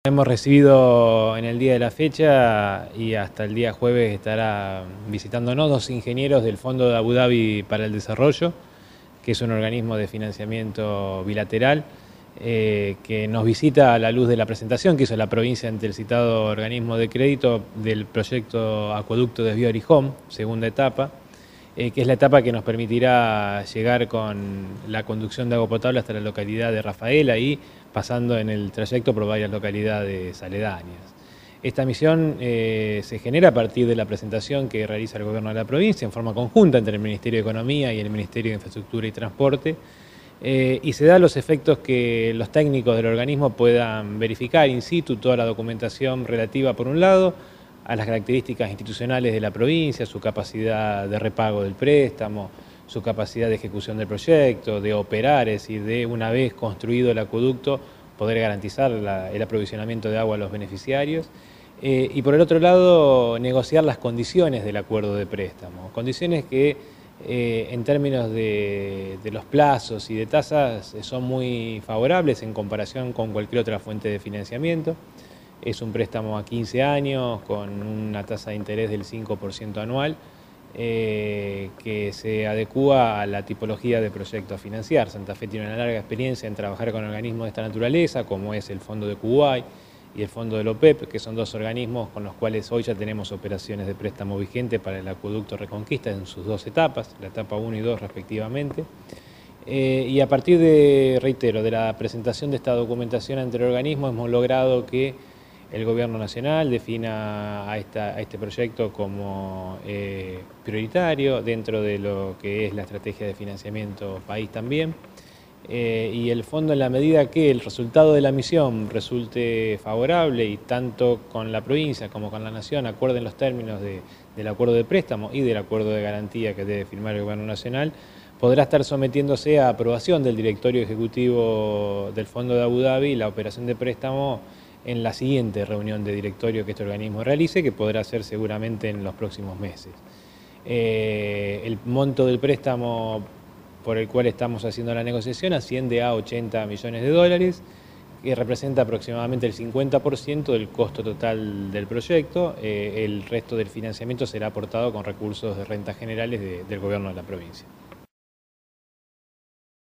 Hemos recibido en el día de la fecha y hasta el día jueves estará visitándonos 2 ingenieros del Fondo de Abu Dhabi para el Desarrollo, que es un organismo de financiamiento bilateral que nos visita a la luz de la presentación que hizo la provincia ante el citado organismo de crédito del proyecto Acueducto Desvío Orijón, segunda etapa, que es la etapa que nos permitirá llegar con la conducción de agua potable hasta la localidad de Rafaela y pasando en el trayecto por varias localidades aledañas. Esta misión se genera a partir de la presentación que realiza el Gobierno de la provincia en forma conjunta entre el Ministerio de Economía y el Ministerio de Infraestructura y Transporte, y se da los efectos que los técnicos del organismo puedan verificar in situ toda la documentación relativa, por un lado, a las características institucionales de la provincia, su capacidad de repago del préstamo, su capacidad de ejecución del proyecto, de operar, es decir, de una vez construido el acueducto, poder garantizar el aprovisionamiento de agua a los beneficiarios. Y por el otro lado, negociar las condiciones del acuerdo de préstamo, condiciones que en términos de los plazos y de tasas son muy favorables en comparación con cualquier otra fuente de financiamiento. Es un préstamo a 15 años con una tasa de interés del 5% anual que se adecúa a la tipología de proyecto a financiar. Santa Fe tiene una larga experiencia en trabajar con organismos de esta naturaleza, como es el Fondo de Kuwait y el Fondo del OPEP, que son 2 organismos con los cuales hoy ya tenemos operaciones de préstamo vigente para el acueducto Reconquista en sus 2 etapas, la etapa 1 y 2 respectivamente. Y a partir de, reitero, de la presentación de esta documentación ante el organismo hemos logrado que el Gobierno Nacional defina a este proyecto como prioritario dentro de lo que es la estrategia de financiamiento país también. Y el fondo, en la medida que el resultado de la misión resulte favorable y tanto con la provincia como con la Nación acuerden los términos del acuerdo de préstamo y del acuerdo de garantía que debe firmar el Gobierno Nacional, podrá estar sometiéndose a aprobación del Directorio Ejecutivo del Fondo de Abu Dhabi la operación de préstamo en la siguiente reunión de directorio que este organismo realice, que podrá ser seguramente en los próximos meses. El monto del préstamo por el cual estamos haciendo la negociación asciende a 80 millones de dólares, que representa aproximadamente el 50% del costo total del proyecto. El resto del financiamiento será aportado con recursos de rentas generales del Gobierno de la provincia.